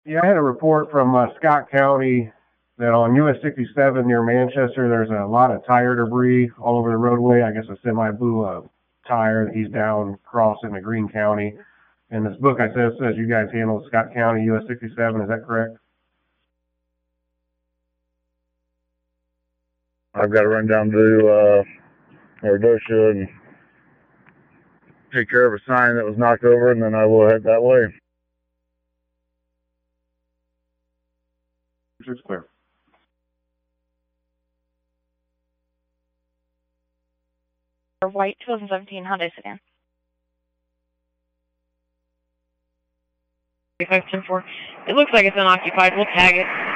Yeah, I had a report from Scott County that on US 67 near Manchester, there's a lot of tire debris all over the roadway. I guess a semi blew a tire. He's down crossing the Greene County. And this book I says you guys handle Scott County US 67. Is that correct? I've got to run down to Ardosha and take care of a sign that was knocked over, and then I will head that way. It's clear. White 2017 Hyundai sedan. 510-4. It looks like it's unoccupied. We'll tag it.